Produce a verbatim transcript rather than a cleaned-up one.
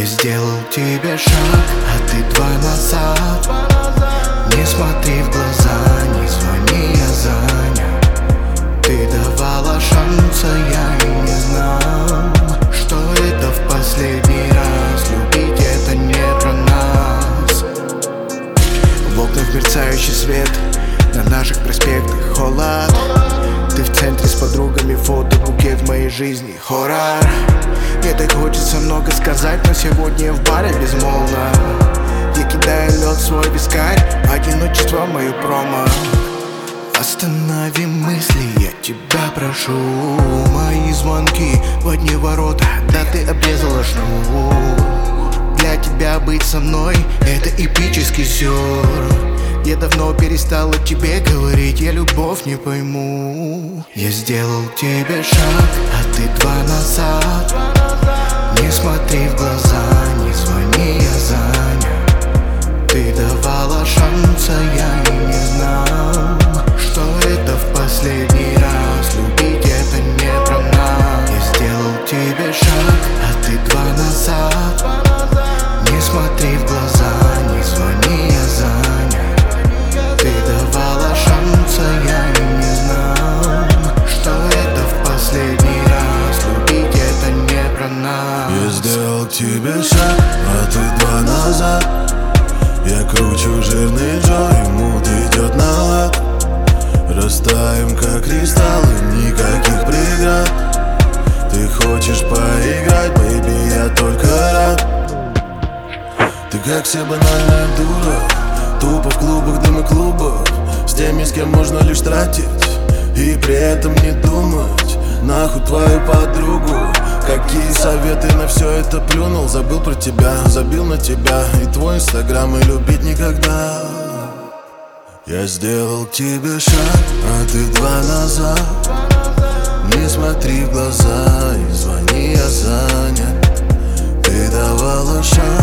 Я сделал тебе шаг, а ты два назад. Не смотри в глаза, не звони, я занят. Ты давала шанс, а я и не знал, что это в последний раз. Любить это не про нас. В окнах мерцающий свет, на наших проспектах холод. Ты в центре с подругами, фото, букет в моей жизни, хоррор. Мне так хочется много сказать, но сегодня в баре безмолвно. Я кидаю лед в свой вискарь, одиночество мою промо. Останови мысли, я тебя прошу. Мои звонки в одни ворота, да ты обрезала шнур. Для тебя быть со мной — это эпический сюр. Я давно перестала тебе говорить, я любовь не пойму. Я сделал тебе шаг, а ты два назад. Не смотри в глаза, не звони, я занят. Ты давала шанс, а я и не знал, что это в последний раз. Любить это не про нас. Я сделал тебе шаг, а ты два назад. Не смотри в глаза, не звони, я занят. Ты давала шанс, а я и не знал, что это в последний раз. Любить это не про нас. Я сделал к тебе шаг, а ты два назад. Я кручу жирный Джо, ему идет на лад. Растаем как кристаллы, никаких преград. Ты хочешь поиграть, бэйби, я только рад. Ты как все банальная дура, тупо в клубах, дым и клубах, с теми, с кем можно лишь тратить и при этом не думать. Нахуй твою подругу, какие советы на все это плюнул. Забыл про тебя, забил на тебя и твой инстаграм, и любить никогда. Я сделал к тебе шаг, а ты два назад. Не смотри в глаза и звони, я занят. Ты давала шанс,